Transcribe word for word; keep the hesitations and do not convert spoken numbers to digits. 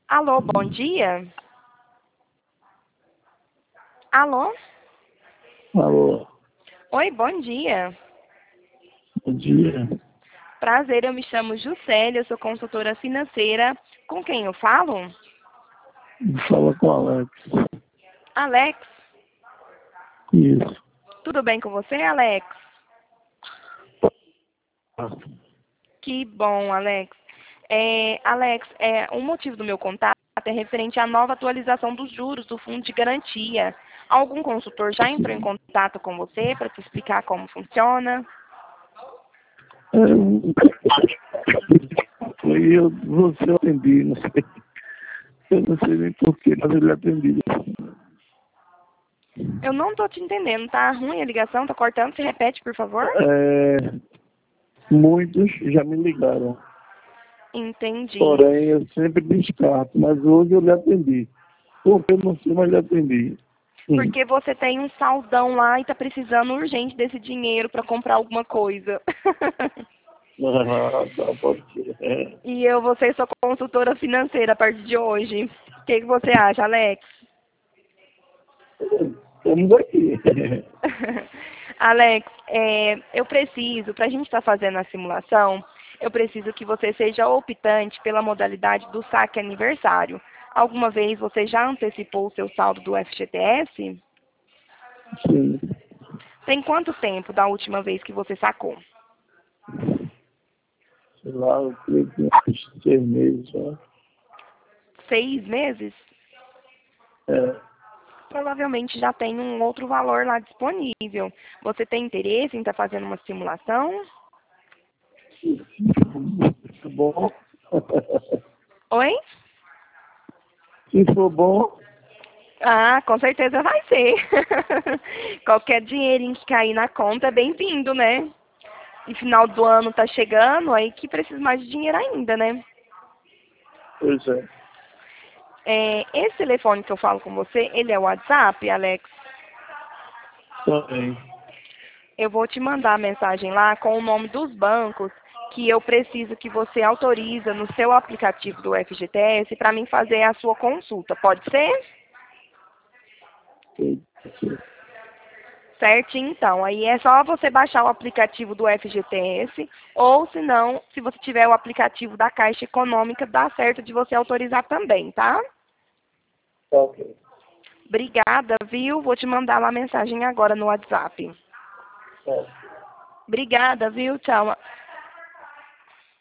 Alô, bom dia? Alô? Alô, Oi, bom dia. bom dia. Prazer, eu me chamo Juscelia, eu sou consultora financeira. Com quem eu falo? Fala com o Alex. Alex. Isso. Tudo bem com você, Alex? Que bom, Alex. É, Alex, é, o motivo do meu contato é referente à nova atualização dos juros do Fundo de Garantia. Algum consultor já entrou em contato com você para te explicar como funciona? É, eu, foi eu, você eu atendi, não sei. Eu não sei nem porquê, mas ele atendi. Eu não estou te entendendo, tá ruim a ligação, tá cortando, se repete, por favor? É, muitos já me ligaram, Entendi. porém eu sempre descarto, mas hoje eu lhe atendi. Porque eu não sei, mas lhe atendi. Hum. Porque você tem um saldão lá e está precisando urgente desse dinheiro para comprar alguma coisa. Ah, tá, pode ser. É. E eu vou ser sua consultora financeira a partir de hoje. O que, que você acha, Alex? Estamos aqui. Alex, é, eu preciso, para a gente estar fazendo a simulação, eu preciso que você seja optante pela modalidade do saque aniversário. Alguma vez você já antecipou o seu saldo do F G T S? Sim. Tem quanto tempo da última vez que você sacou? Sei lá, eu creio que uns seis meses já. Seis meses? É. Provavelmente já tem um outro valor lá disponível. Você tem interesse em estar fazendo uma simulação? Se for bom, Oi? se for bom, Ah, com certeza vai ser. Qualquer dinheirinho que cair na conta é bem-vindo, né? E final do ano tá chegando, aí que precisa mais de dinheiro ainda, né? pois é. É, esse telefone que eu falo com você, ele é o WhatsApp, Alex? Também. Eu vou te mandar a mensagem lá com o nome dos bancos que eu preciso que você autoriza no seu aplicativo do F G T S para mim fazer a sua consulta. Pode ser? Pode ser. Certinho, então. Aí é só você baixar o aplicativo do F G T S ou, se não, se você tiver o aplicativo da Caixa Econômica, dá certo de você autorizar também, tá? Tá ok. Obrigada, viu? Vou te mandar lá a mensagem agora no WhatsApp. Tá. Obrigada, viu? Tchau.